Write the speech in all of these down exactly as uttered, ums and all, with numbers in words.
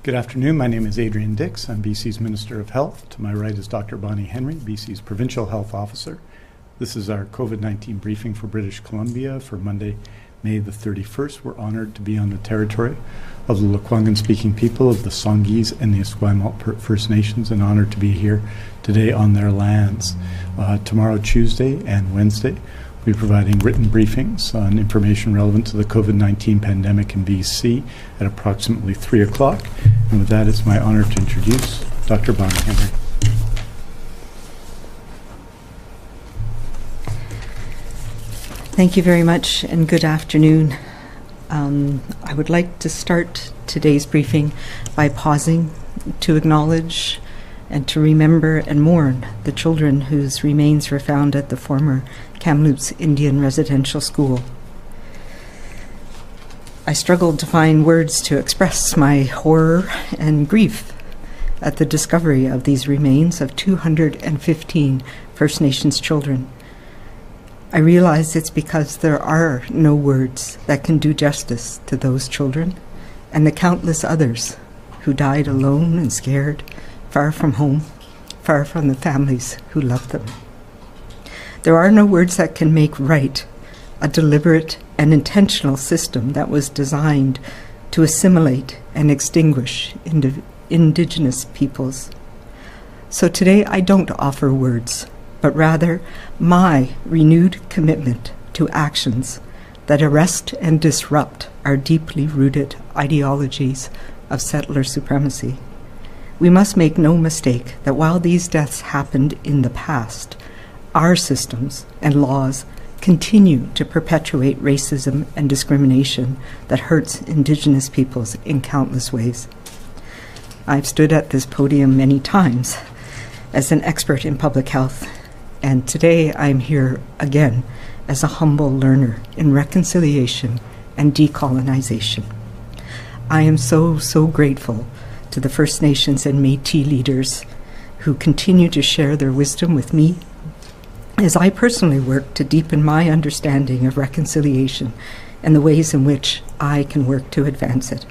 Good afternoon. My name is Adrian Dix. I'm B C's Minister of Health. To my right is Doctor Bonnie Henry, B C's Provincial Health Officer. This is our COVID nineteen briefing for British Columbia for Monday, May the thirty-first. We're honored to be on the territory of the Lekwungen-speaking people of the Songhees and the Esquimalt First Nations, and honored to be here today on their lands. Uh, tomorrow, Tuesday and Wednesday, we'll be providing written briefings on information relevant to the COVID nineteen pandemic in B C at approximately three o'clock. And with that, it's my honor to introduce Doctor Bonnie Henry. Thank you very much, and good afternoon. Um, I would like to start today's briefing by pausing to acknowledge and to remember and mourn the children whose remains were found at the former Kamloops Indian Residential School. I struggled to find words to express my horror and grief at the discovery of these remains of two hundred fifteen First Nations children. I realize it's because there are no words that can do justice to those children and the countless others who died alone and scared, far from home, far from the families who loved them. There are no words that can make right a deliberate and intentional system that was designed to assimilate and extinguish indiv- Indigenous peoples. So today I don't offer words, but rather my renewed commitment to actions that arrest and disrupt our deeply rooted ideologies of settler supremacy. We must make no mistake that while these deaths happened in the past, our systems and laws continue to perpetuate racism and discrimination that hurts Indigenous peoples in countless ways. I've stood at this podium many times as an expert in public health, and today I'm here again as a humble learner in reconciliation and decolonization. I am so, so grateful to the First Nations and Métis leaders who continue to share their wisdom with me as I personally work to deepen my understanding of reconciliation and the ways in which I can work to advance it.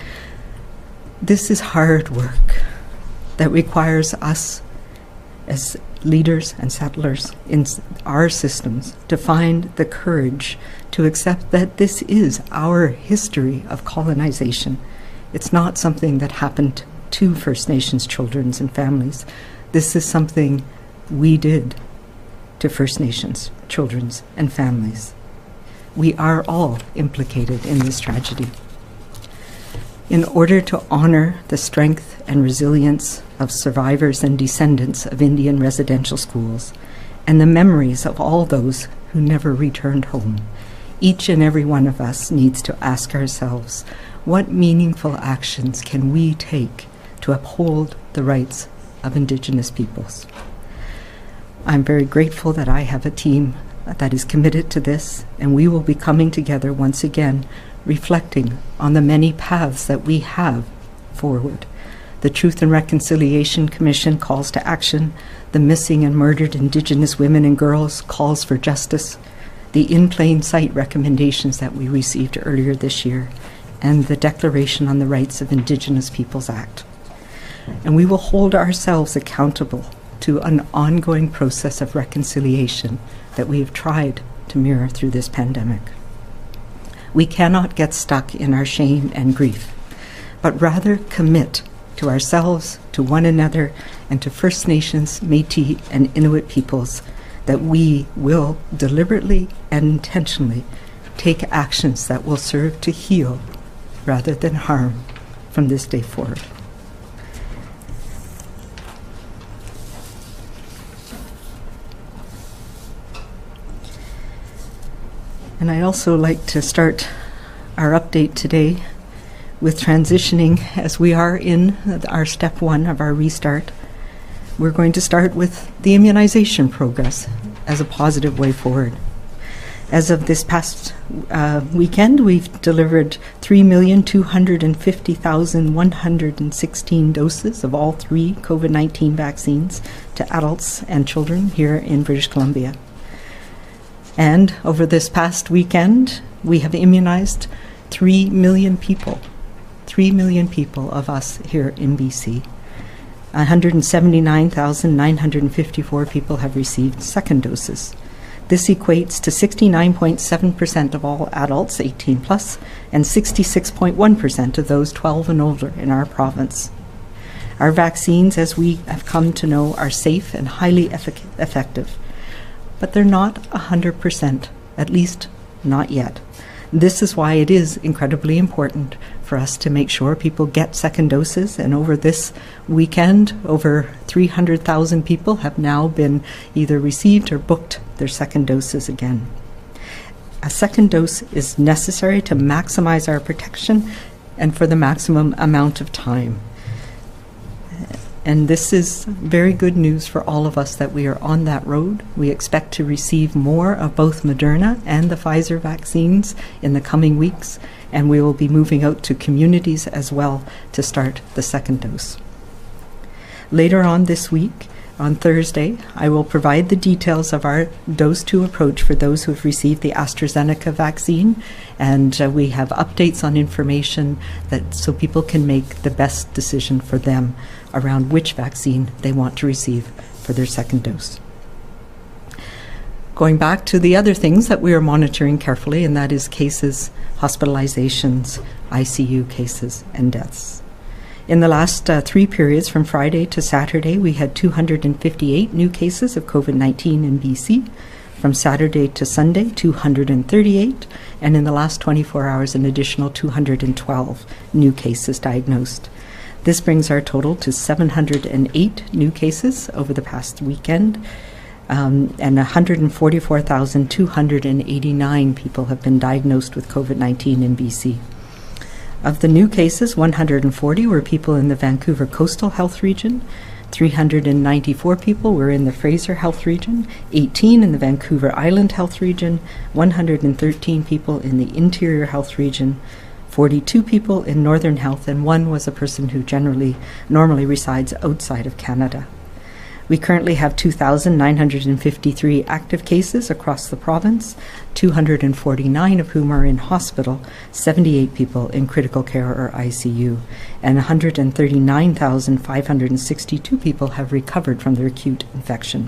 This is hard work that requires us as leaders and settlers in our systems to find the courage to accept that this is our history of colonization. It's not something that happened to First Nations children and families. This is something we did to First Nations children and families. We are all implicated in this tragedy. In order to honor the strength and resilience of survivors and descendants of Indian residential schools and the memories of all those who never returned home, each and every one of us needs to ask ourselves, what meaningful actions can we take to uphold the rights of Indigenous peoples? I'm very grateful that I have a team that is committed to this, and we will be coming together once again, reflecting on the many paths that we have forward. The Truth and Reconciliation Commission calls to action, the Missing and Murdered Indigenous Women and Girls calls for justice, the In Plain Sight recommendations that we received earlier this year, and the Declaration on the Rights of Indigenous Peoples Act. And we will hold ourselves accountable to an ongoing process of reconciliation that we have tried to mirror through this pandemic. We cannot get stuck in our shame and grief, but rather commit to ourselves, to one another, and to First Nations, Métis, and Inuit peoples that we will deliberately and intentionally take actions that will serve to heal rather than harm from this day forward. And I'd also like to start our update today with transitioning, as we are in our step one of our restart. We're going to start with the immunization progress as a positive way forward. As of this past uh, weekend, we've delivered three million two hundred fifty thousand one hundred sixteen doses of all three COVID nineteen vaccines to adults and children here in British Columbia. And over this past weekend, we have immunized three million people three million people of us here in B C. one hundred seventy-nine thousand nine hundred fifty-four people have received second doses. This equates to sixty-nine point seven percent of all adults eighteen plus and sixty-six point one percent of those twelve and older in our province. Our vaccines, as we have come to know, are safe and highly effic- effective, but they're not one hundred percent, at least not yet. This is why it is incredibly important for us to make sure people get second doses. And over this weekend, over three hundred thousand people have now been either received or booked their second doses again. A second dose is necessary to maximize our protection and for the maximum amount of time. And this is very good news for all of us that we are on that road. We expect to receive more of both Moderna and the Pfizer vaccines in the coming weeks, and we will be moving out to communities as well to start the second dose. Later on this week, on Thursday, I will provide the details of our dose two approach for those who have received the AstraZeneca vaccine, and uh, we have updates on information that so people can make the best decision for them around which vaccine they want to receive for their second dose. Going back to the other things that we are monitoring carefully, and that is cases, hospitalizations, I C U cases, and deaths. In the last uh, three periods, from Friday to Saturday, we had two hundred fifty-eight new cases of COVID nineteen in B C. From Saturday to Sunday, two hundred thirty-eight, and in the last twenty-four hours, an additional two hundred twelve new cases diagnosed. This brings our total to seven hundred eight new cases over the past weekend, um, and one hundred forty-four thousand two hundred eighty-nine people have been diagnosed with COVID nineteen in B C. Of the new cases, one hundred forty were people in the Vancouver Coastal Health Region, three hundred ninety-four people were in the Fraser Health Region, eighteen in the Vancouver Island Health Region, one hundred thirteen people in the Interior Health Region, forty-two people in Northern Health, and one was a person who generally normally resides outside of Canada. We currently have two thousand nine hundred fifty-three active cases across the province, two hundred forty-nine of whom are in hospital, seventy-eight people in critical care or I C U, and one hundred thirty-nine thousand five hundred sixty-two people have recovered from their acute infection.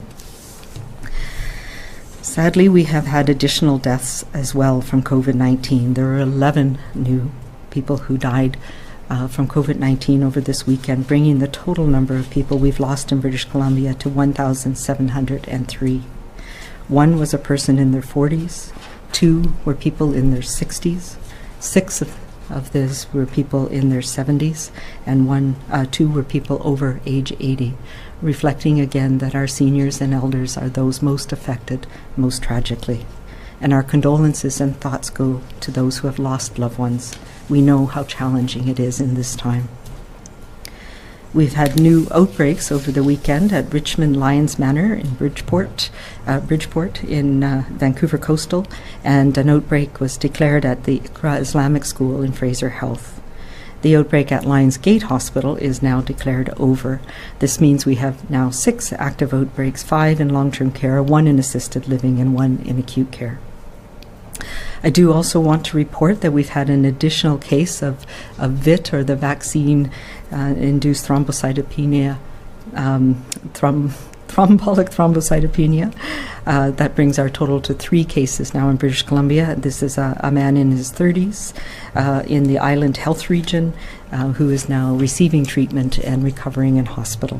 Sadly, we have had additional deaths as well from COVID nineteen. There were eleven new people who died Uh, from COVID nineteen over this weekend, bringing the total number of people we've lost in British Columbia to one thousand seven hundred three. One was a person in their forties, two were people in their sixties, six of, of these were people in their seventies, and one, uh, two were people over age eighty, reflecting again that our seniors and elders are those most affected most tragically. And our condolences and thoughts go to those who have lost loved ones. We know how challenging it is in this time. We've had new outbreaks over the weekend at Richmond Lions Manor in Bridgeport, uh, Bridgeport in uh, Vancouver Coastal, and an outbreak was declared at the Iqra Islamic School in Fraser Health. The outbreak at Lions Gate Hospital is now declared over. This means we have now six active outbreaks, five in long-term care, one in assisted living, and one in acute care. I do also want to report that we've had an additional case of, of V I T, or the vaccine-induced uh, thrombocytopenia, um, throm- thrombolic thrombocytopenia. Uh, that brings our total to three cases now in British Columbia. This is a, a man in his thirties uh, in the Island Health Region uh, who is now receiving treatment and recovering in hospital.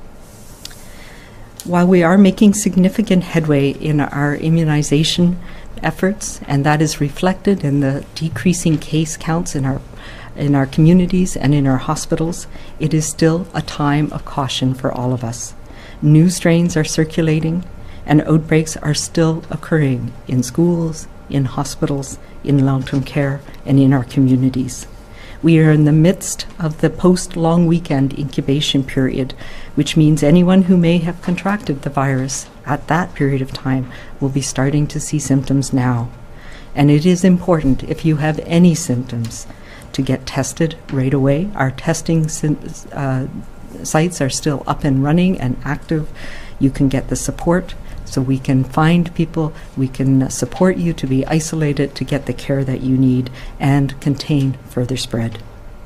While we are making significant headway in our immunization efforts, and that is reflected in the decreasing case counts in our in our communities and in our hospitals, it is still a time of caution for all of us. New strains are circulating, and outbreaks are still occurring in schools, in hospitals, in long-term care, and in our communities. We are in the midst of the post-long weekend incubation period, which means anyone who may have contracted the virus at that period of time will be starting to see symptoms now. And it is important, if you have any symptoms, to get tested right away. Our testing uh, sites are still up and running and active. You can get the support, so we can find people, we can support you to be isolated, to get the care that you need and contain further spread.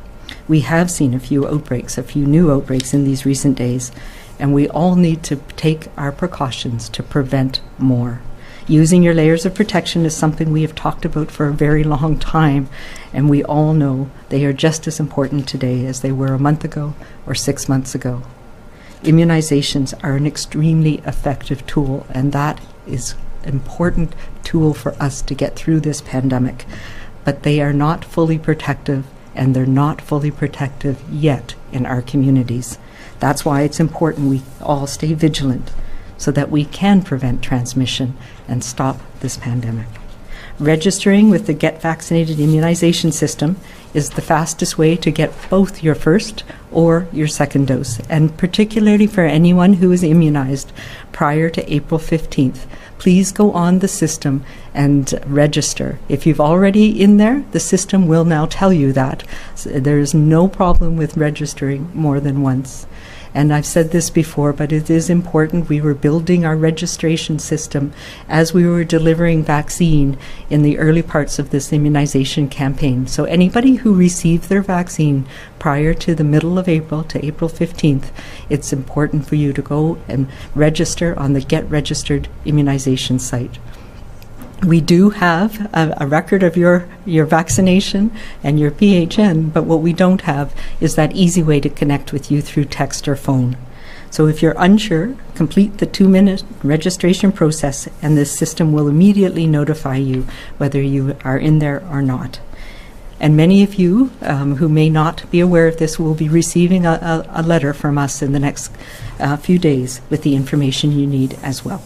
We have seen a few outbreaks, a few new outbreaks in these recent days, and we all need to take our precautions to prevent more. Using your layers of protection is something we have talked about for a very long time, and we all know they are just as important today as they were a month ago or six months ago. Immunizations are an extremely effective tool, and that is an important tool for us to get through this pandemic. But they are not fully protective, and they're not fully protective yet in our communities. That's why it's important we all stay vigilant so that we can prevent transmission and stop this pandemic. Registering with the Get Vaccinated immunization system is the fastest way to get both your first or your second dose, and particularly for anyone who is immunized prior to April fifteenth. Please go on the system and register. If you've already in there, the system will now tell you that. So there is no problem with registering more than once. And I've said this before, but it is important. We were building our registration system as we were delivering vaccine in the early parts of this immunization campaign. So anybody who received their vaccine prior to the middle of April, to April fifteenth, it's important for you to go and register on the Get Registered immunization site. We do have a, a record of your, your vaccination and your P H N, but what we don't have is that easy way to connect with you through text or phone. So if you're unsure, complete the two-minute registration process, and this system will immediately notify you whether you are in there or not. And many of you um, who may not be aware of this will be receiving a, a, a letter from us in the next uh, few days with the information you need as well.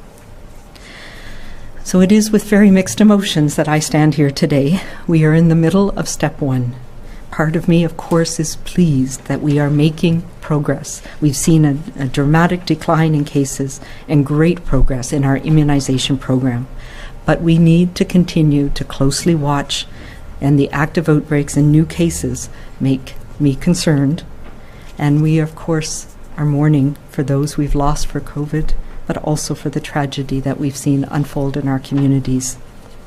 So it is with very mixed emotions that I stand here today. We are in the middle of step one. Part of me, of course, is pleased that we are making progress. We've seen a, a dramatic decline in cases and great progress in our immunization program. But we need to continue to closely watch, and the active outbreaks and new cases make me concerned. And we, of course, are mourning for those we've lost for COVID, but also for the tragedy that we've seen unfold in our communities.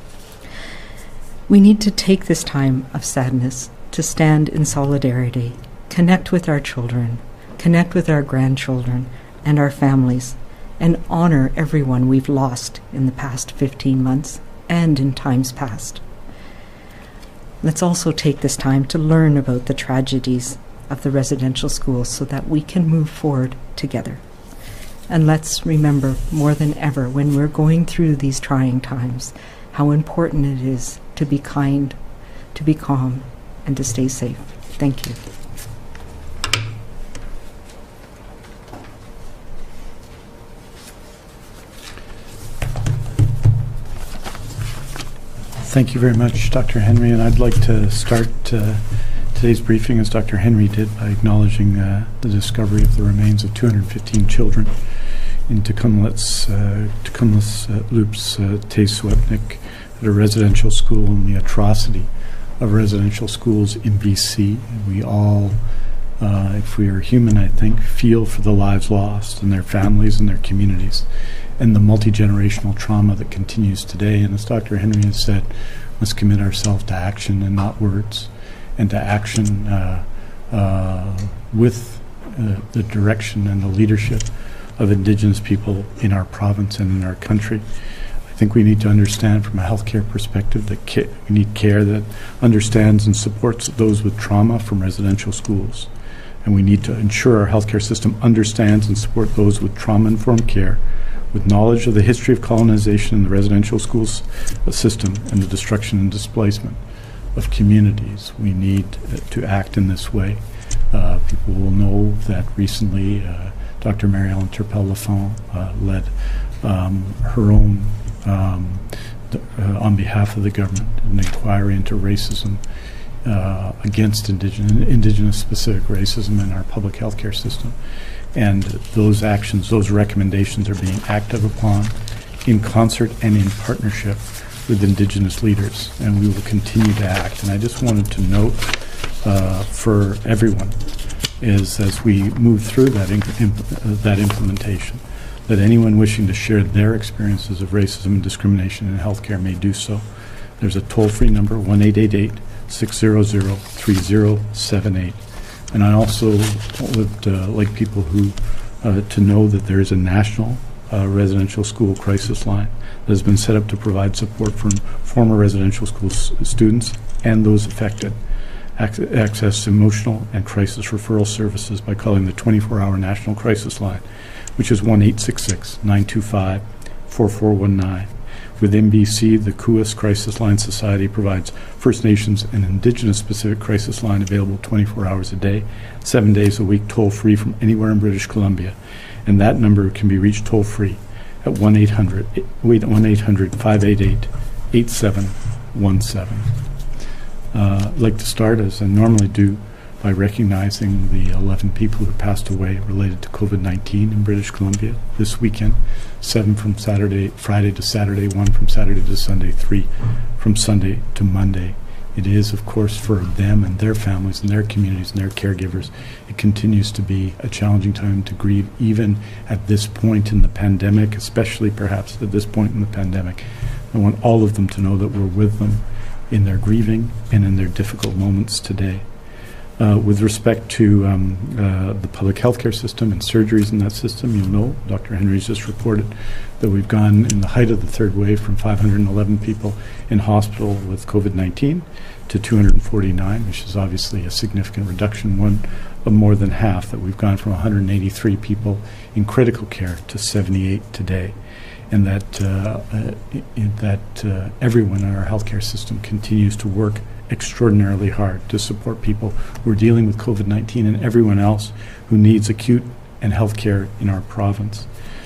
We need to take this time of sadness to stand in solidarity, connect with our children, connect with our grandchildren and our families, and honor everyone we've lost in the past fifteen months and in times past. Let's also take this time to learn about the tragedies of the residential schools so that we can move forward together. And let's remember more than ever when we're going through these trying times how important it is to be kind, to be calm, and to stay safe. Thank you. Thank you very much, Doctor Henry, and I'd like to start uh, today's briefing, as Doctor Henry did, by acknowledging uh, the discovery of the remains of two hundred fifteen children in Tecumlets, uh, Tecumlets uh, Loops, uh, Te-Swepnik, at a residential school, and the atrocity of residential schools in B C. And we all, uh, if we are human, I think, feel for the lives lost and their families and their communities, and the multi-generational trauma that continues today. And as Doctor Henry has said, must commit ourselves to action and not words, and to action uh, uh, with uh, the direction and the leadership of Indigenous people in our province and in our country. I think we need to understand from a healthcare perspective that ca- we need care that understands and supports those with trauma from residential schools. And we need to ensure our healthcare system understands and supports those with trauma-informed care, with knowledge of the history of colonization in the residential schools system and the destruction and displacement of communities. We need uh, to act in this way. Uh, people will know that recently uh, Doctor Mary Ellen Turpel-Lafont uh, led um, her own, um, th- uh, on behalf of the government, an inquiry into racism uh, against indigenous, indigenous-specific racism in our public healthcare system. And those actions, those recommendations are being acted upon in concert and in partnership with Indigenous leaders, and we will continue to act. And I just wanted to note uh, for everyone is, as we move through that, imp- imp- uh, that implementation, that anyone wishing to share their experiences of racism and discrimination in healthcare may do so. There's a toll-free number, one eight eight eight, six hundred, three zero seven eight. And I also would uh, like people who uh, to know that there is a national uh, residential school crisis line that has been set up to provide support from former residential school s students and those affected. Ac access emotional and crisis referral services by calling the twenty-four hour National Crisis Line, which is one eight six six, nine two five, four four one nine. With N B C, the C U S Crisis Line Society provides First Nations and Indigenous-specific crisis line available twenty-four hours a day, seven days a week, toll-free from anywhere in British Columbia. And that number can be reached toll-free at one eight hundred, five eight eight, eight seven one seven. Uh, I'd like to start, as I normally do, by recognizing the eleven people who passed away related to COVID nineteen in British Columbia this weekend. Seven from Saturday, Friday to Saturday, one from Saturday to Sunday, three from Sunday to Monday. It is, of course, for them and their families and their communities and their caregivers, it continues to be a challenging time to grieve, even at this point in the pandemic, especially perhaps at this point in the pandemic. I want all of them to know that we're with them in their grieving and in their difficult moments today. Uh, with respect to um, uh, the public healthcare system and surgeries in that system, you'll know Doctor Henry's just reported that we've gone in the height of the third wave from five hundred eleven people in hospital with COVID nineteen to two hundred forty-nine, which is obviously a significant reduction, one of more than half, that we've gone from one hundred eighty-three people in critical care to seventy-eight today. And that, uh, uh, in that uh, everyone in our healthcare system continues to work extraordinarily hard to support people who are dealing with COVID nineteen and everyone else who needs acute and health care in our province.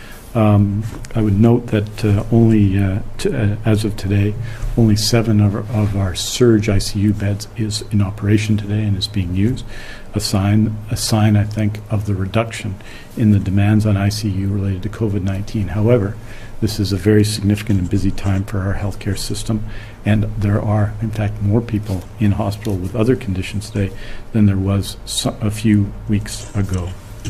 Um, I would note that uh, only, uh, t uh, as of today, only seven of our, of our surge I C U beds is in operation today and is being used. A sign, a sign, I think, of the reduction in the demands on I C U related to COVID nineteen. However, this is a very significant and busy time for our healthcare system, and there are, in fact, more people in hospital with other conditions today than there was so a few weeks ago.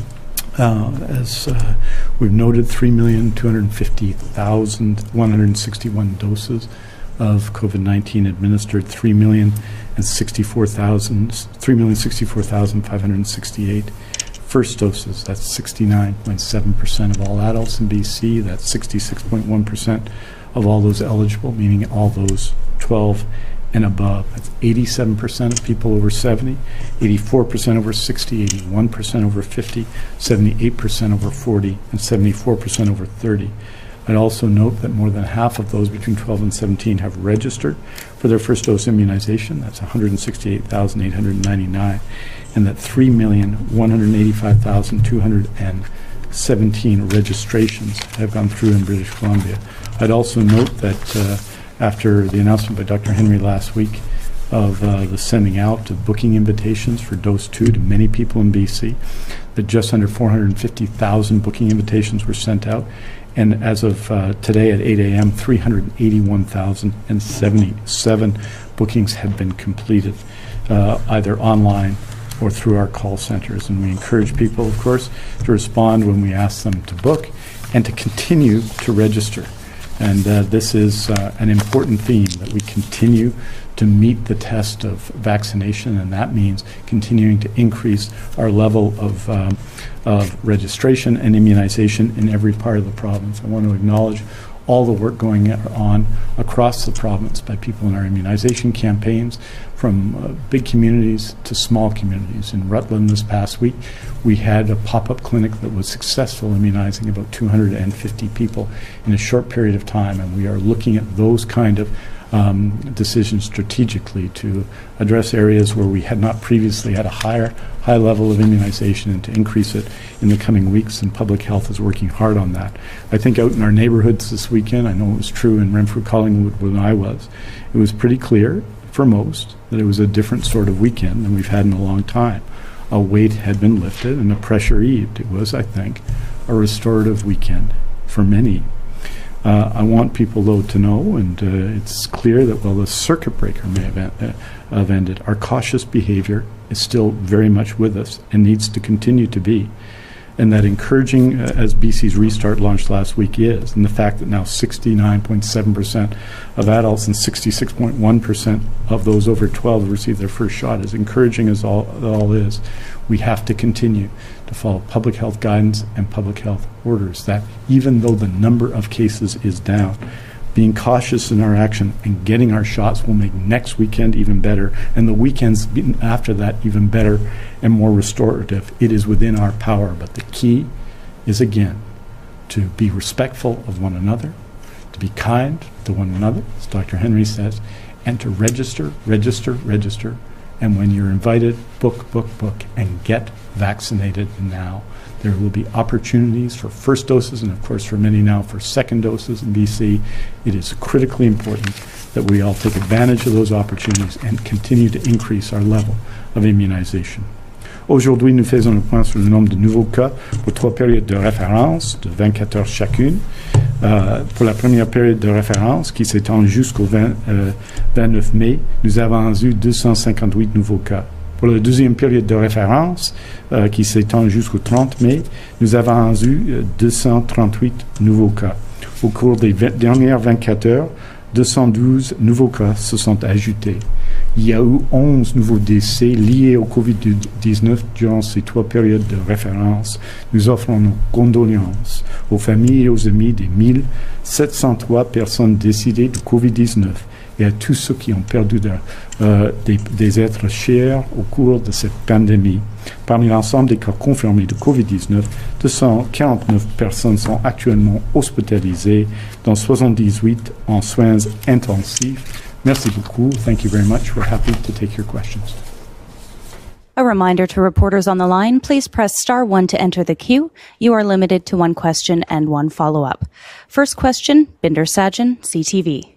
Uh, as uh, we've noted, three million two hundred fifty thousand one hundred sixty-one doses of COVID nineteen administered, three million sixty-four thousand five hundred sixty-eight first doses. That's sixty-nine point seven percent of all adults in B C. That's sixty-six point one percent of all those eligible, meaning all those twelve and above. That's eighty-seven percent of people over seventy, eighty-four percent over sixty, eighty-one percent over fifty, seventy-eight percent over forty, and seventy-four percent over thirty. I'd also note that more than half of those between twelve and seventeen have registered for their first dose immunization. That's one hundred sixty-eight thousand eight hundred ninety-nine. And that three million one hundred eighty-five thousand two hundred seventeen registrations have gone through in British Columbia. I'd also note that uh, after the announcement by Doctor Henry last week of uh, the sending out of booking invitations for dose two to many people in B C, that just under four hundred fifty thousand booking invitations were sent out. And as of uh, today at eight A M, three hundred eighty-one thousand seventy-seven bookings have been completed, uh, either online or through our call centers. And we encourage people, of course, to respond when we ask them to book and to continue to register. And uh, this is uh, an important theme, that we continue to meet the test of vaccination, and that means continuing to increase our level of, um, of registration and immunization in every part of the province. I want to acknowledge all the work going on across the province by people in our immunization campaigns, from uh, big communities to small communities. In Rutland this past week, we had a pop-up clinic that was successful, immunizing about two hundred fifty people in a short period of time, and we are looking at those kind of um, decisions strategically to address areas where we had not previously had a higher high level of immunization, and to increase it in the coming weeks, and public health is working hard on that. I think out in our neighborhoods this weekend, I know it was true in Renfrew, Collingwood when I was, it was pretty clear for most that it was a different sort of weekend than we've had in a long time. A weight had been lifted and a pressure eased. It was, I think, a restorative weekend for many. Uh, I want people, though, to know, and uh, it's clear that while the circuit breaker may have, en uh, have ended, our cautious behavior is still very much with us and needs to continue to be. and that encouraging uh, as B C's Restart launched last week is, and the fact that now sixty-nine point seven percent of adults and sixty-six point one percent of those over twelve have received their first shot, as encouraging as all, all is, we have to continue to follow public health guidance and public health orders, that even though the number of cases is down, being cautious in our action and getting our shots will make next weekend even better, and the weekends after that even better and more restorative. It is within our power, but the key is, again, to be respectful of one another, to be kind to one another, as Doctor Henry says, and to register, register, register, and when you're invited, book, book, book, and get vaccinated now. There will be opportunities for first doses and, of course, for many now for second doses in B C. It is critically important that we all take advantage of those opportunities and continue to increase our level of immunization. Aujourd'hui, nous faisons le point sur le nombre de nouveaux cas pour trois périodes de référence de vingt-quatre heures chacune. Euh, pour la première période de référence, qui s'étend jusqu'au vingt, euh, vingt-neuf mai, nous avons eu deux cent cinquante-huit nouveaux cas. Pour la deuxième période de référence, euh, qui s'étend jusqu'au trente mai, nous avons eu euh, deux cent trente-huit nouveaux cas. Au cours des vingt dernières vingt-quatre heures, deux cent douze nouveaux cas se sont ajoutés. Il y a eu onze nouveaux décès liés au covid dix-neuf durant ces trois périodes de référence. Nous offrons nos condoléances aux familles et aux amis des mille sept cent trois personnes décédées du covid dix-neuf et à tous ceux qui ont perdu de, euh, des, des êtres chers au cours de cette pandémie. Parmi l'ensemble des cas confirmés de covid dix-neuf, deux cent quarante-neuf personnes sont actuellement hospitalisées, dont soixante-dix-huit en soins intensifs. Merci beaucoup. Thank you very much. We're happy to take your questions. A reminder to reporters on the line, please press star one to enter the queue. You are limited to one question and one follow-up. First question, Binder Sajan, C T V.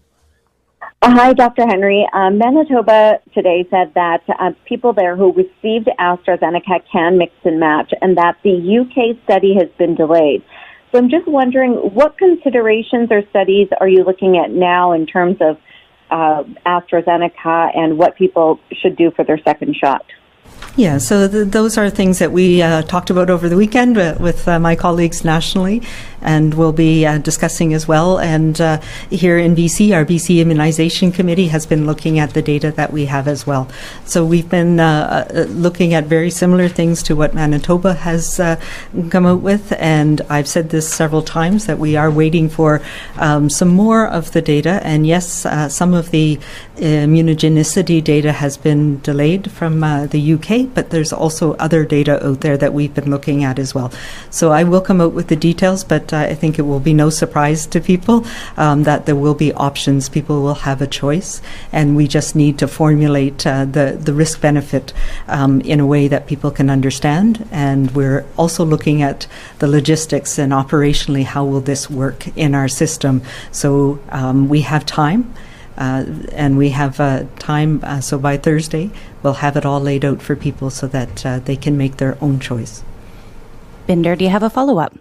Uh, hi, Doctor Henry. Uh, Manitoba today said that uh, people there who received AstraZeneca can mix and match, and that the U K study has been delayed. So I'm just wondering, what considerations or studies are you looking at now in terms of uh, AstraZeneca and what people should do for their second shot? Yeah, so th- those are things that we uh, talked about over the weekend uh, with uh, my colleagues nationally, and we'll be uh, discussing as well. And uh, here in B C, our B C Immunization Committee has been looking at the data that we have as well. So we've been uh, uh, looking at very similar things to what Manitoba has uh, come out with, and I've said this several times that we are waiting for um, some more of the data. And yes, uh, some of the immunogenicity data has been delayed from uh, the U K, but there's also other data out there that we've been looking at as well. So I will come out with the details, but uh, I think it will be no surprise to people um, that there will be options. People will have a choice, and we just need to formulate uh, the, the risk-benefit um, in a way that people can understand. And we're also looking at the logistics and operationally how will this work in our system. So um, we have time. Uh, and we have uh, time, uh, so by Thursday, we'll have it all laid out for people so that uh, they can make their own choice. Binder, do you have a follow-up?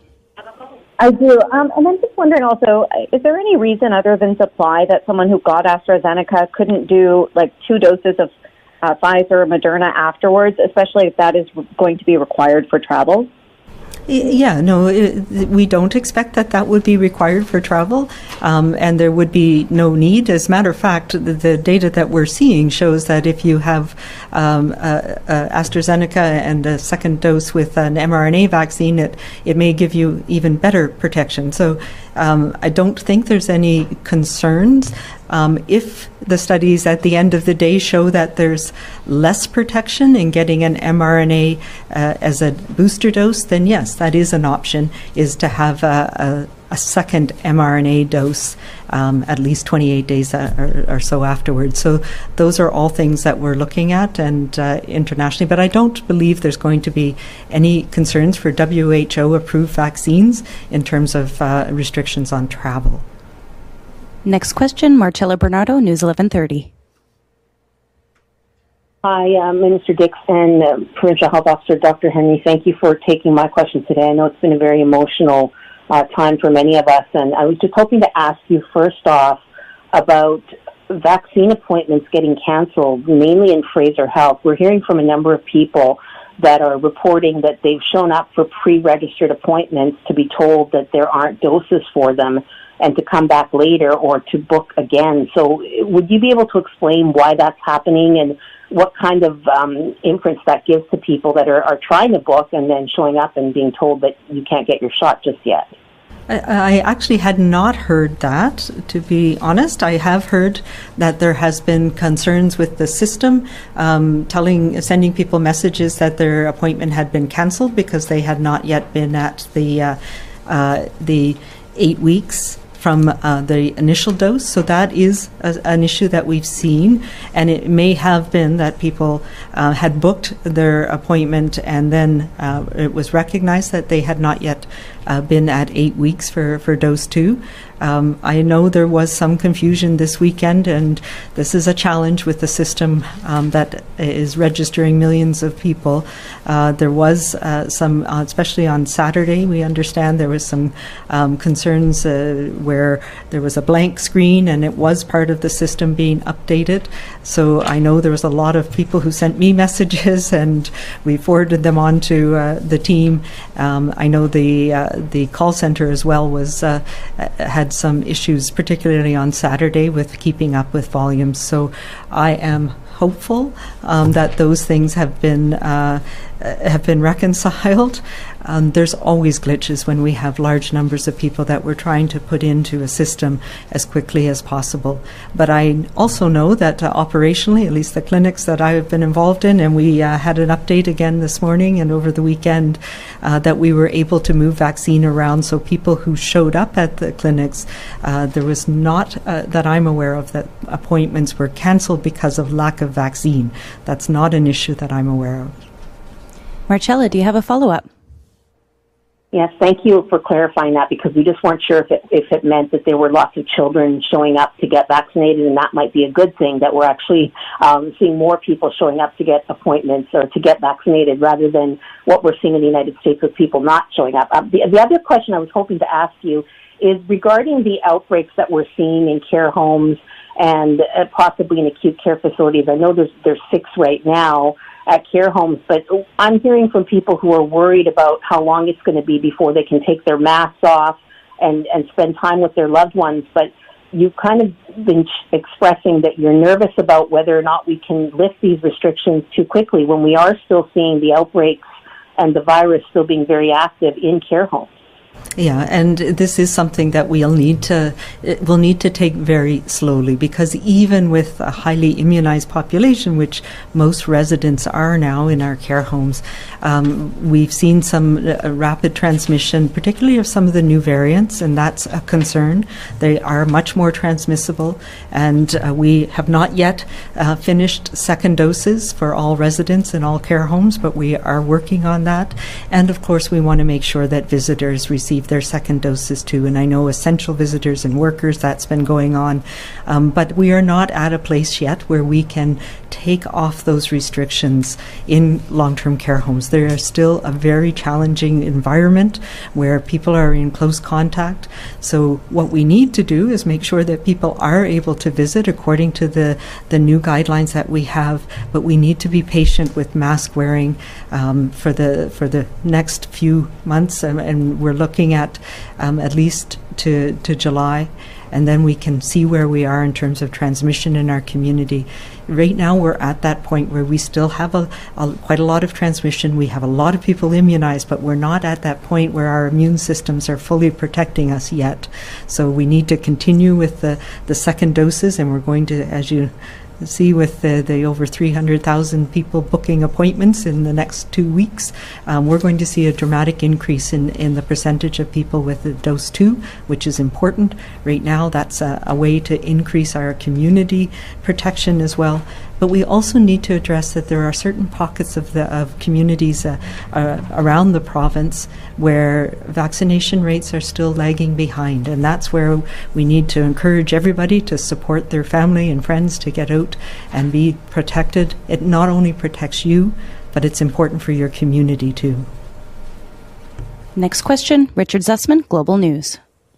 I do. Um, and I'm just wondering also, is there any reason other than supply that someone who got AstraZeneca couldn't do like two doses of uh, Pfizer or Moderna afterwards, especially if that is going to be required for travel? Yeah, no, it, we don't expect that that would be required for travel, um, and there would be no need. As a matter of fact, the, the data that we're seeing shows that if you have um, uh, uh, AstraZeneca and a second dose with an mRNA vaccine, it, it may give you even better protection. So um, I don't think there's any concerns. Um, if the studies at the end of the day show that there's less protection in getting an mRNA uh, as a booster dose, then yes, that is an option, is to have a, a, a second mRNA dose um, at least twenty-eight days or, or so afterwards. So those are all things that we're looking at and uh, internationally, but I don't believe there's going to be any concerns for W H O-approved vaccines in terms of uh, restrictions on travel. Next question, Marcella Bernardo, News eleven thirty. Hi, uh, Minister Dix and uh, Provincial Health Officer Doctor Henry. Thank you for taking my question today. I know it's been a very emotional uh, time for many of us, and I was just hoping to ask you first off about vaccine appointments getting canceled, mainly in Fraser Health. We're hearing from a number of people that are reporting that they've shown up for pre-registered appointments to be told that there aren't doses for them and to come back later or to book again. So would you be able to explain why that's happening and what kind of um, inference that gives to people that are, are trying to book and then showing up and being told that you can't get your shot just yet? I actually had not heard that, to be honest. I have heard that there has been concerns with the system, um, telling, sending people messages that their appointment had been cancelled because they had not yet been at the uh, uh, the eight weeks from uh, the initial dose. So that is a, an issue that we've seen, and it may have been that people uh, had booked their appointment and then uh, it was recognized that they had not yet uh, been at eight weeks for, for dose two. Um, I know there was some confusion this weekend, and this is a challenge with the system um, that is registering millions of people. Uh, there was uh, some, uh, especially on Saturday, we understand there was some um, concerns uh, where there was a blank screen and it was part of the system being updated. So I know there was a lot of people who sent me messages and we forwarded them on to uh, the team. Um, I know the uh, the call center as well was uh, had some issues, particularly on Saturday, with keeping up with volumes. So I am hopeful um, that those things have been uh, have been reconciled. Um, there's always glitches when we have large numbers of people that we're trying to put into a system as quickly as possible. But I also know that uh, operationally, at least the clinics that I've been involved in, and we uh, had an update again this morning and over the weekend, uh, that we were able to move vaccine around. So people who showed up at the clinics, uh, there was not, uh, that I'm aware of, that appointments were cancelled because of lack of vaccine. That's not an issue that I'm aware of. Marcella, do you have a follow-up? Yes, thank you for clarifying that, because we just weren't sure if it, if it meant that there were lots of children showing up to get vaccinated, and that might be a good thing, that we're actually um, seeing more people showing up to get appointments or to get vaccinated rather than what we're seeing in the United States with people not showing up. Um, the, the other question I was hoping to ask you is regarding the outbreaks that we're seeing in care homes and uh, possibly in acute care facilities. I know there's, there's six right now at care homes, but I'm hearing from people who are worried about how long it's going to be before they can take their masks off and, and spend time with their loved ones. But you've kind of been expressing that you're nervous about whether or not we can lift these restrictions too quickly when we are still seeing the outbreaks and the virus still being very active in care homes. Yeah, and this is something that we'll need to we'll need to take very slowly, because even with a highly immunized population, which most residents are now in our care homes, um, we've seen some uh, rapid transmission, particularly of some of the new variants, and that's a concern. They are much more transmissible, and uh, we have not yet uh, finished second doses for all residents in all care homes, but we are working on that. And of course, we want to make sure that visitors receive their second doses too. And I know essential visitors and workers, that's been going on. Um, but we are not at a place yet where we can take off those restrictions in long-term care homes. There is still a very challenging environment where people are in close contact. So what we need to do is make sure that people are able to visit according to the, the new guidelines that we have, but we need to be patient with mask wearing um, for the for the next few months, and, and we're looking at um, at least to, to July, and then we can see where we are in terms of transmission in our community. Right now we're at that point where we still have a, a quite a lot of transmission. We have a lot of people immunized, but we're not at that point where our immune systems are fully protecting us yet. So we need to continue with the, the second doses, and we're going to, as you see with the, the over three hundred thousand people booking appointments in the next two weeks, um, we're going to see a dramatic increase in, in the percentage of people with the dose two, which is important. Right now, that's a, a way to increase our community protection as well. But we also need to address that there are certain pockets of the of communities uh, uh, around the province where vaccination rates are still lagging behind, and that's where we need to encourage everybody to support their family and friends to get out and be protected. It not only protects you, but it's important for your community too. Next question, Richard Zussman, Global News.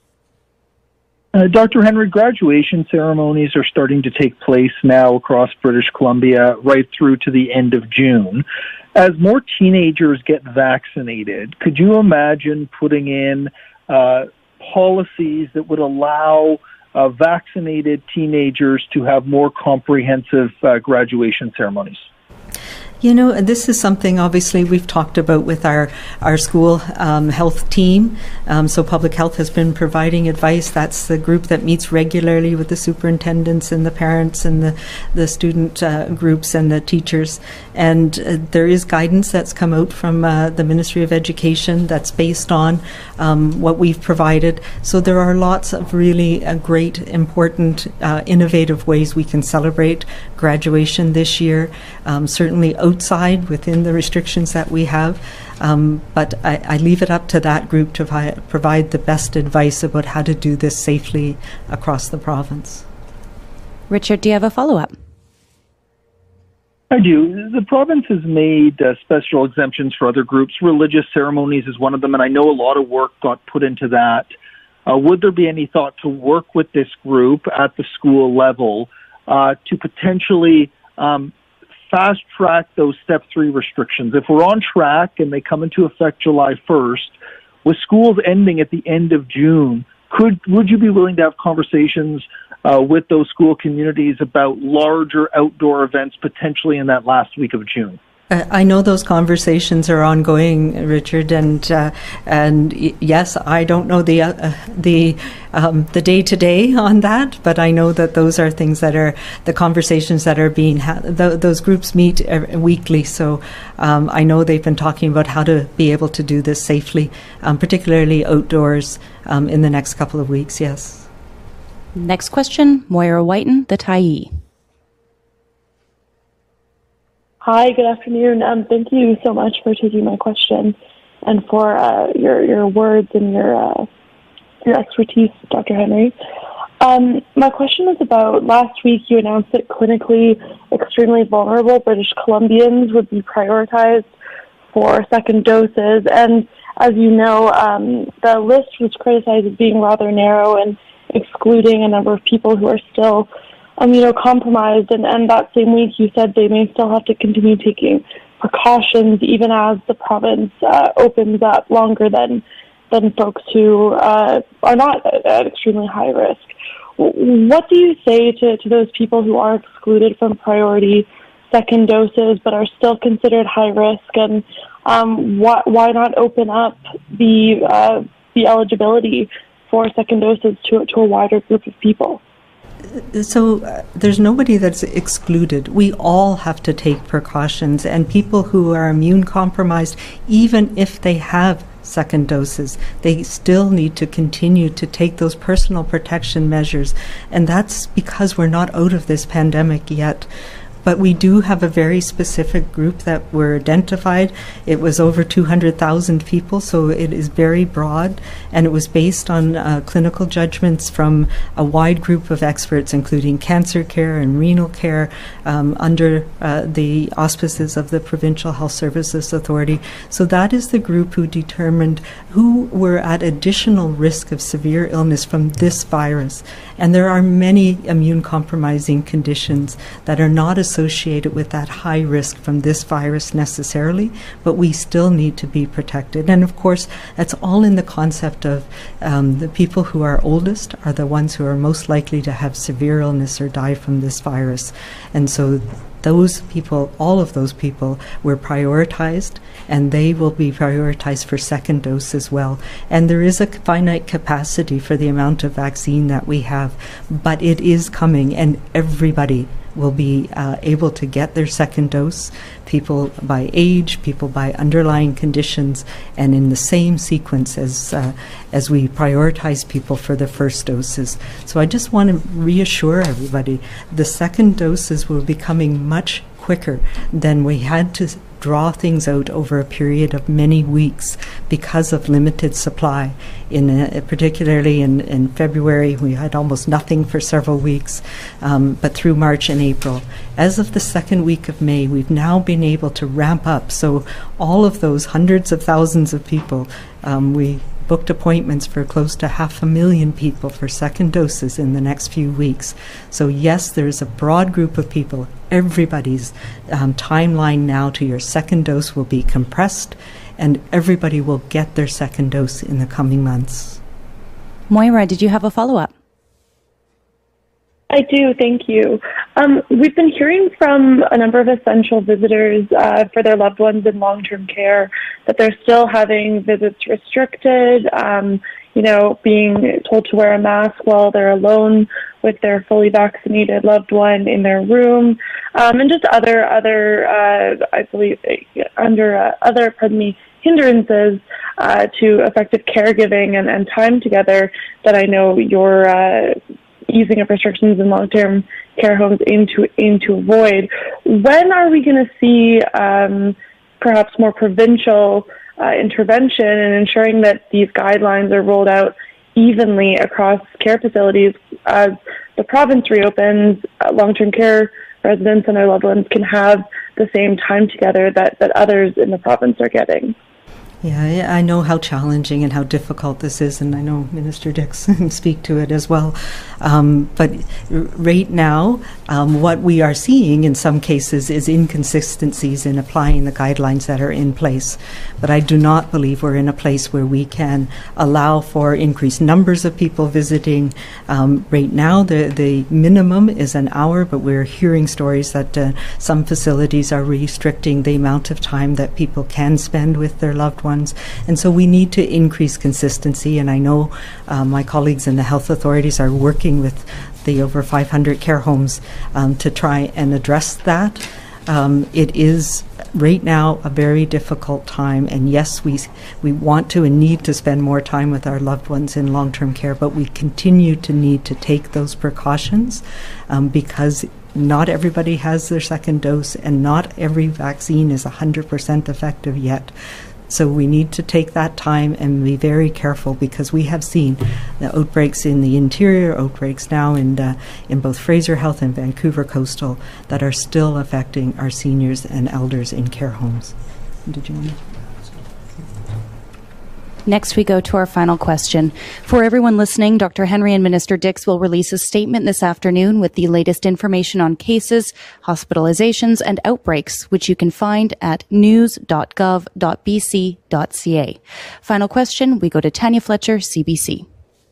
Uh, Doctor Henry, graduation ceremonies are starting to take place now across British Columbia right through to the end of June. as more teenagers get vaccinated, could you imagine putting in uh, policies that would allow uh, vaccinated teenagers to have more comprehensive uh, graduation ceremonies? You know, this is something obviously we've talked about with our, our school um, health team. Um, so Public Health has been providing advice. That's the group that meets regularly with the superintendents and the parents and the, the student uh, groups and the teachers. And uh, there is guidance that's come out from uh, the Ministry of Education that's based on um, what we've provided. So there are lots of really uh, great, important, uh, innovative ways we can celebrate graduation this year. Um, certainly outside within the restrictions that we have, um, but I, I leave it up to that group to vi- provide the best advice about how to do this safely across the province. Richard, do you have a follow-up? I do. The province has made uh, special exemptions for other groups. Religious ceremonies is one of them, and I know a lot of work got put into that. Uh, would there be any thought to work with this group at the school level uh, to potentially um, fast track those step three restrictions? If we're on track and they come into effect July first, with schools ending at the end of June, could would you be willing to have conversations uh, with those school communities about larger outdoor events potentially in that last week of June? I know those conversations are ongoing, Richard, and uh, and y- yes, I don't know the uh, the um, the day to day on that, but I know that those are things that are the conversations that are being had. Th- those groups meet uh, weekly, so um, I know they've been talking about how to be able to do this safely, um, particularly outdoors, um, in the next couple of weeks. Yes. Next question, Moira Whiten, the Tyee. Hi, good afternoon. Um, thank you so much for taking my question and for uh, your your words and your uh, your expertise, Doctor Henry. Um, my question is about last week you announced that clinically extremely vulnerable British Columbians would be prioritized for second doses. And as you know, um, the list was criticized as being rather narrow and excluding a number of people who are still immunocompromised, and, and that same week you said they may still have to continue taking precautions even as the province uh, opens up longer than than folks who uh, are not at, at extremely high risk. What do you say to, to those people who are excluded from priority second doses but are still considered high risk, and um, why, why not open up the uh, the eligibility for second doses to, to a wider group of people? So uh, there's nobody that's excluded. We all have to take precautions, and people who are immune compromised, even if they have second doses, they still need to continue to take those personal protection measures. And that's because we're not out of this pandemic yet. But we do have a very specific group that were identified. It was over two hundred thousand people, so it is very broad, and it was based on uh, clinical judgments from a wide group of experts, including cancer care and renal care, um, under uh, the auspices of the Provincial Health Services Authority. So that is the group who determined who were at additional risk of severe illness from this virus. And there are many immune compromising conditions that are not associated with that high risk from this virus necessarily, but we still need to be protected. And of course, that's all in the concept of um, the people who are oldest are the ones who are most likely to have severe illness or die from this virus. And so those people, all of those people, were prioritized, and they will be prioritized for second dose as well. And there is a finite capacity for the amount of vaccine that we have, but it is coming, and everybody will be uh, able to get their second dose, people by age, people by underlying conditions, and in the same sequence as uh, as we prioritize people for the first doses. So I just want to reassure everybody, the second doses will be coming much quicker than we had to draw things out over a period of many weeks because of limited supply. In uh, particularly in, in February, we had almost nothing for several weeks, um, but through March and April. As of the second week of May, we've now been able to ramp up. So all of those hundreds of thousands of people, um, we booked appointments for close to half a million people for second doses in the next few weeks. So yes, there's a broad group of people. Everybody's um, timeline now to your second dose will be compressed, and everybody will get their second dose in the coming months. Moira, did you have a follow-up? I do, thank you. Um, we've been hearing from a number of essential visitors uh, for their loved ones in long-term care that they're still having visits restricted, um, you know, being told to wear a mask while they're alone with their fully vaccinated loved one in their room, um, and just other, other uh, I believe, under uh, other, pardon me, hindrances uh, to effective caregiving and, and time together that I know you're uh, easing of restrictions in long-term care homes into into avoid. When are we going to see um, perhaps more provincial uh, intervention in ensuring that these guidelines are rolled out evenly across care facilities as the province reopens? Uh, long-term care residents and their loved ones can have the same time together that, that others in the province are getting. Yeah, I know how challenging and how difficult this is, and I know Minister Dix can speak to it as well. Um, but right now, um, what we are seeing in some cases is inconsistencies in applying the guidelines that are in place. But I do not believe we're in a place where we can allow for increased numbers of people visiting. Um, right now, the, the minimum is an hour, but we're hearing stories that uh, some facilities are restricting the amount of time that people can spend with their loved ones. And so we need to increase consistency, and I know uh, my colleagues in the health authorities are working with the over five hundred care homes um, to try and address that. Um, it is right now a very difficult time, and yes, we we want to and need to spend more time with our loved ones in long-term care, but we continue to need to take those precautions um, because not everybody has their second dose, and not every vaccine is one hundred percent effective yet. So we need to take that time and be very careful, because we have seen the outbreaks in the interior, outbreaks now in uh, in both Fraser Health and Vancouver Coastal that are still affecting our seniors and elders in care homes. Did you want to? Next, we go to our final question. For everyone listening, Doctor Henry and Minister Dix will release a statement this afternoon with the latest information on cases, hospitalizations, and outbreaks, which you can find at news dot gov dot b c dot c a. Final question, we go to Tanya Fletcher, C B C.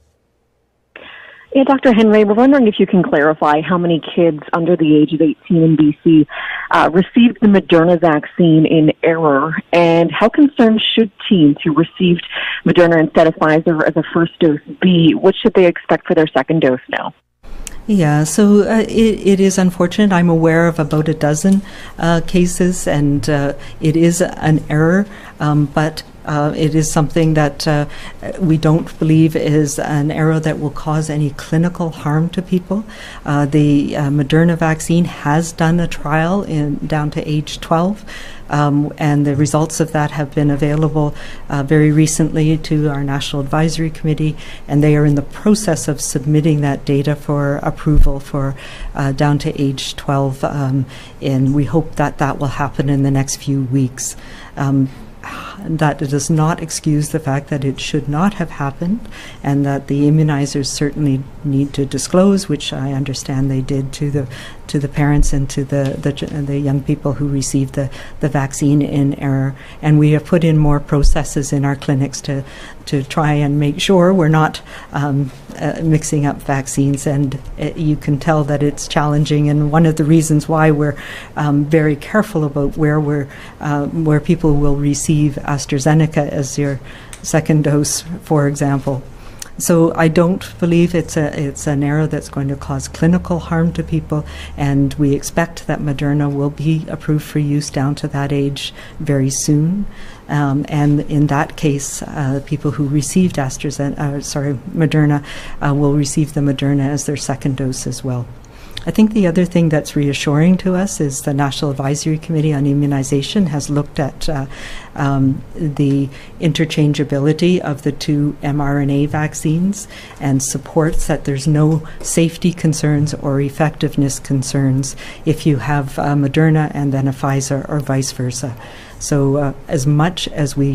Yeah, Doctor Henry, we're wondering if you can clarify how many kids under the age of eighteen in B C uh, received the Moderna vaccine in error, and how concerned should teens who received Moderna instead of Pfizer as a first dose be? What should they expect for their second dose now? Yeah, so uh, it, it is unfortunate. I'm aware of about a dozen uh, cases, and uh, it is an error, um, but Uh, it is something that uh, we don't believe is an error that will cause any clinical harm to people. Uh, the uh, Moderna vaccine has done a trial in down to age twelve, um, and the results of that have been available uh, very recently to our National Advisory Committee, and they are in the process of submitting that data for approval for uh, down to age twelve, um, and we hope that that will happen in the next few weeks. Um, That does not excuse the fact that it should not have happened, and that the immunizers certainly need to disclose, which I understand they did to the to the parents and to the the, the young people who received the, the vaccine in error. And we have put in more processes in our clinics to to try and make sure we're not um, uh, mixing up vaccines. And it, you can tell that it's challenging, and one of the reasons why we're um, very careful about where we're uh, where people will receive AstraZeneca as your second dose, for example. So I don't believe it's a it's an error that's going to cause clinical harm to people, and we expect that Moderna will be approved for use down to that age very soon. Um, and in that case, uh, people who received AstraZeneca, uh, sorry, Moderna, uh, will receive the Moderna as their second dose as well. I think the other thing that's reassuring to us is the National Advisory Committee on Immunization has looked at uh, um, the interchangeability of the two mRNA vaccines and supports that there's no safety concerns or effectiveness concerns if you have uh, Moderna and then a Pfizer or vice versa. So uh, as much as we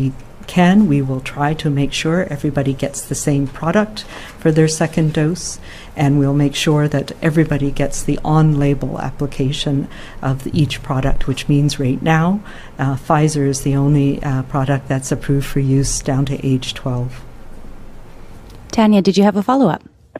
can, we will try to make sure everybody gets the same product for their second dose, and we'll make sure that everybody gets the on-label application of each product, which means right now uh, Pfizer is the only uh, product that's approved for use down to age twelve. Tanya, did you have a follow-up?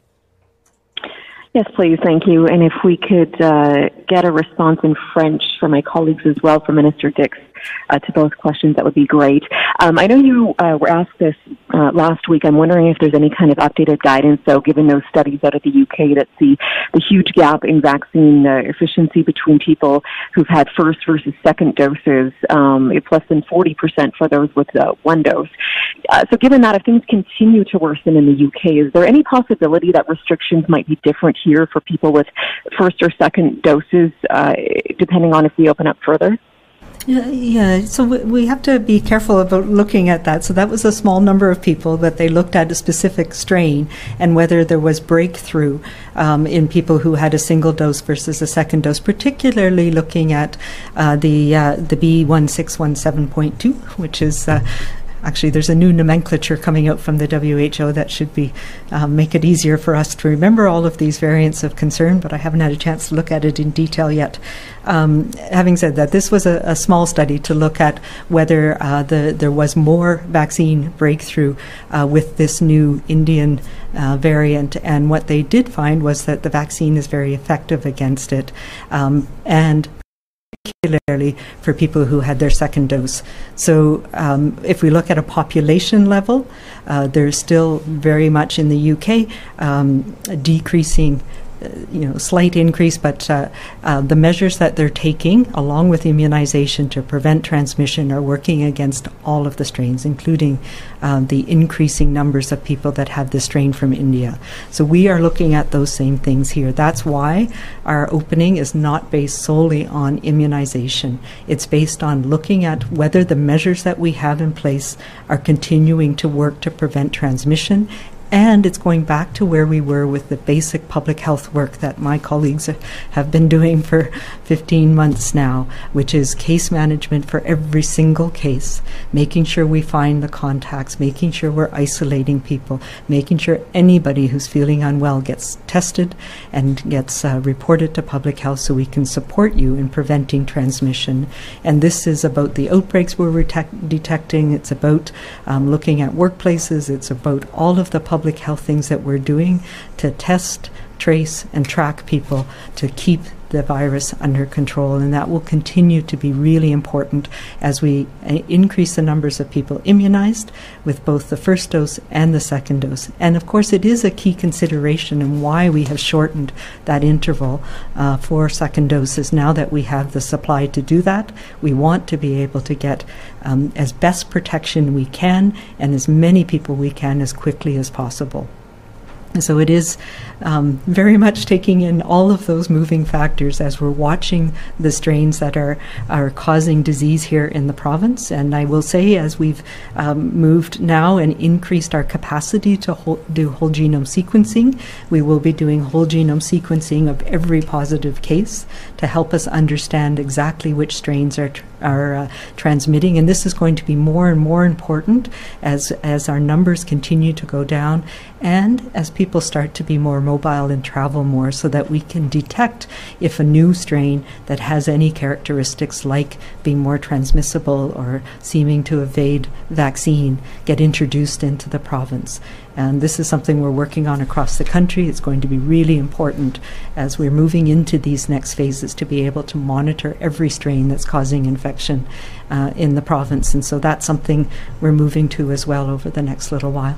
Yes, please. Thank you. And if we could uh, get a response in French from my colleagues as well, from Minister Dix, uh, to both questions, that would be great. Um, I know you uh, were asked this uh, last week. I'm wondering if there's any kind of updated guidance, though, given those studies out of the U K that see the huge gap in vaccine uh, efficiency between people who've had first versus second doses. Um, it's less than forty percent for those with uh, one dose. Uh, so given that, if things continue to worsen in the U K, is there any possibility that restrictions might be different here for people with first or second doses, uh, depending on if we open up further? Yeah, yeah, so we have to be careful about looking at that. So that was a small number of people that they looked at a specific strain and whether there was breakthrough um, in people who had a single dose versus a second dose, particularly looking at uh, the uh, the B one six one seven point two, which is uh, actually, there's a new nomenclature coming out from the W H O that should be um, make it easier for us to remember all of these variants of concern, but I haven't had a chance to look at it in detail yet. Um, having said that, this was a, a small study to look at whether uh, the, there was more vaccine breakthrough uh, with this new Indian uh, variant, and what they did find was that the vaccine is very effective against it, um, and particularly for people who had their second dose. So um, if we look at a population level, uh, there's still very much in the U K um, a decreasing, uh, you know, slight increase, but uh, uh, the measures that they're taking, along with immunization to prevent transmission, are working against all of the strains, including um, the increasing numbers of people that have the strain from India. So we are looking at those same things here. That's why our opening is not based solely on immunization. It's based on looking at whether the measures that we have in place are continuing to work to prevent transmission. And it's going back to where we were with the basic public health work that my colleagues have been doing for fifteen months now, which is case management for every single case, making sure we find the contacts, making sure we're isolating people, making sure anybody who's feeling unwell gets tested and gets uh, reported to public health so we can support you in preventing transmission. And this is about the outbreaks we're retec- detecting. It's about um, looking at workplaces. It's about all of the public public health things that we're doing to test, trace, and track people to keep the virus under control. And that will continue to be really important as we uh, increase the numbers of people immunized with both the first dose and the second dose. And of course, it is a key consideration in why we have shortened that interval uh, for second doses. Now that we have the supply to do that, we want to be able to get um, as best protection we can and as many people we can as quickly as possible. So it is um, very much taking in all of those moving factors as we're watching the strains that are, are causing disease here in the province. And I will say, as we've um, moved now and increased our capacity to whole, do whole genome sequencing, we will be doing whole genome sequencing of every positive case to help us understand exactly which strains are tr- are uh, transmitting. And this is going to be more and more important as as our numbers continue to go down and as people start to be more mobile and travel more, so that we can detect if a new strain that has any characteristics like being more transmissible or seeming to evade vaccine get introduced into the province. And this is something we're working on across the country. It's going to be really important as we're moving into these next phases to be able to monitor every strain that's causing infection uh, in the province. And so that's something we're moving to as well over the next little while.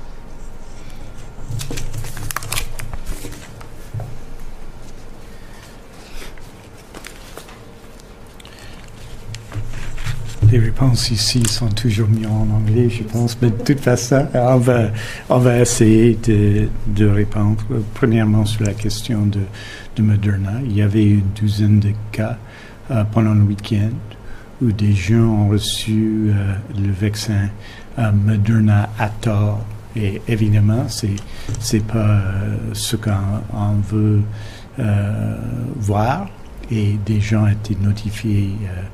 Les réponses ici sont toujours mises en anglais, je pense, mais de toute façon, on va, on va essayer de, de répondre. Premièrement, sur la question de, de Moderna, il y avait une douzaine de cas euh, pendant le week-end où des gens ont reçu euh, le vaccin euh, Moderna à tort. Et évidemment, c'est c'est pas euh, ce qu'on on veut euh, voir. Et des gens ont été notifiés euh,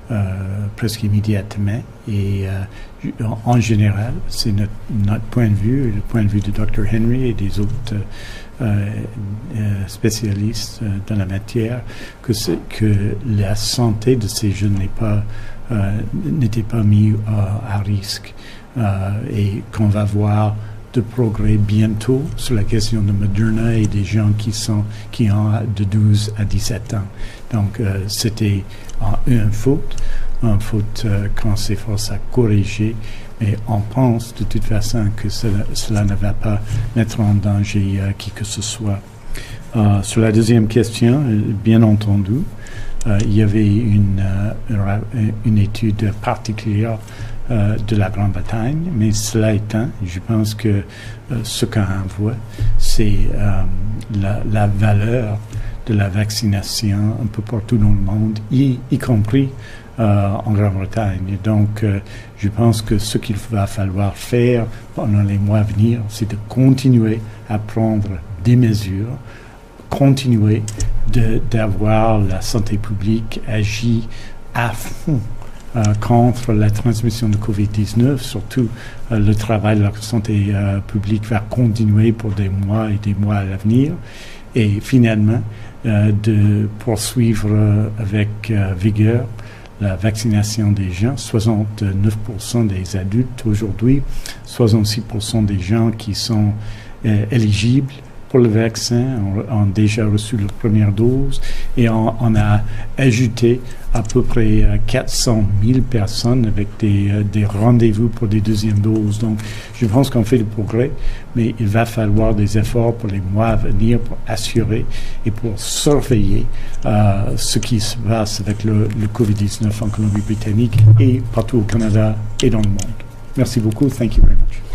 euh, presque immédiatement. Et euh, en, en général, c'est notre, notre point de vue, le point de vue de docteur Henry et des autres euh, euh, spécialistes euh, dans la matière, que, c'est, que la santé de ces jeunes n'est pas, euh, n'était pas mise euh, à risque. Euh, et qu'on va voir de progrès bientôt sur la question de Moderna et des gens qui sont qui ont de douze à dix-sept ans. Donc euh, c'était euh, une faute, une faute euh, qu'on s'efforce à corriger, mais on pense de toute façon que cela, cela ne va pas mettre en danger euh, qui que ce soit. Euh, sur la deuxième question, euh, bien entendu, euh, il y avait une, euh, une étude particulière Euh, de la Grande-Bretagne, mais cela étant, je pense que euh, ce qu'on voit, c'est euh, la, la valeur de la vaccination un peu partout dans le monde, y, y compris euh, en Grande-Bretagne. Donc, euh, je pense que ce qu'il va falloir faire pendant les mois à venir, c'est de continuer à prendre des mesures, continuer de, d'avoir la santé publique agir à fond Euh, contre la transmission de covid dix-neuf, surtout euh, le travail de la santé euh, publique va continuer pour des mois et des mois à l'avenir, et finalement euh, de poursuivre euh, avec euh, vigueur la vaccination des gens. soixante-neuf pour cent des adultes aujourd'hui, soixante-six pour cent des gens qui sont euh, éligibles pour le vaccin ont, ont déjà reçu leur première dose, et on, on a ajouté à peu près quatre cent mille personnes avec des, des rendez-vous pour des deuxièmes doses. Donc, je pense qu'on fait du progrès, mais il va falloir des efforts pour les mois à venir pour assurer et pour surveiller euh, ce qui se passe avec le, le covid dix-neuf en Colombie-Britannique et partout au Canada et dans le monde. Merci beaucoup. Thank you very much.